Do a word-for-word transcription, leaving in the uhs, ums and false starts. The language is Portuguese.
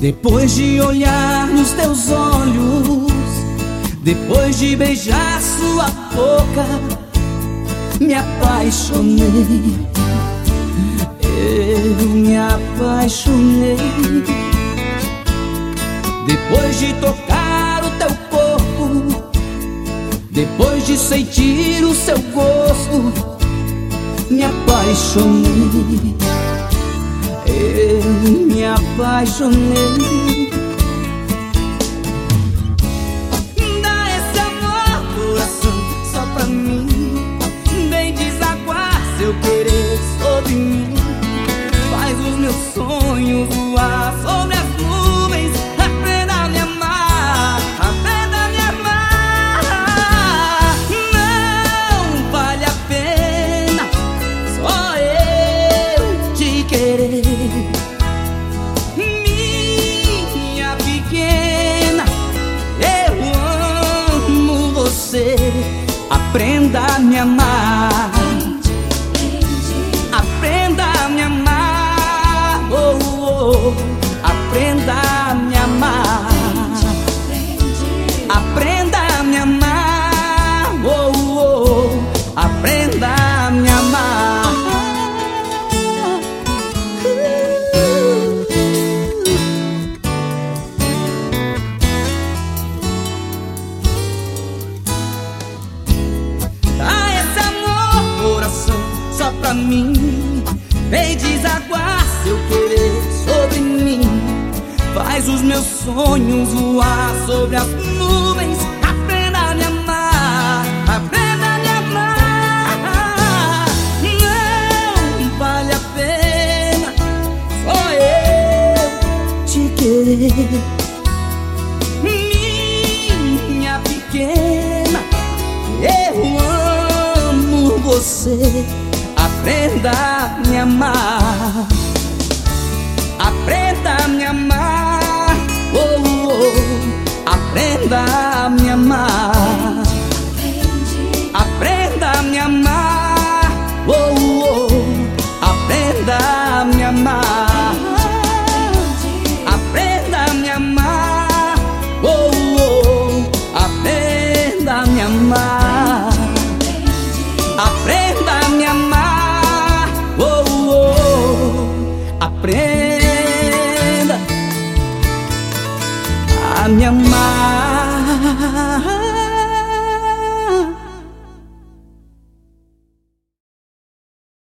Depois de olhar nos teus olhos, depois de beijar sua boca, me apaixonei, eu me apaixonei. Depois de tocar o teu corpo, depois de sentir o seu gosto, me apaixonei, eu me apaixonei. Dá esse amor, coração, só pra mim. Vem desaguar seu querer sobre mim. Faz os meus sonhos voar sobre as nuvens. Aprenda a me amar, aprenda a me amar. Não vale a pena só eu te querer. Minha pequena, eu amo você. Aprenda a me amar, aprenda a me amar, oh, oh. Aprenda a me amar, aprenda a me amar, oh, oh. Aprenda a me amar. Dá esse amor, coração, só pra mim. Vem desaguar seu querer sobre mim. Faz os meus sonhos voar sobre as nuvens. Aprenda a me amar, aprenda a me amar. Não vale a pena só eu te querer. Minha pequena, eu amo você. Aprenda a me amar, aprenda a me amar, oh, oh. Aprenda a me amar.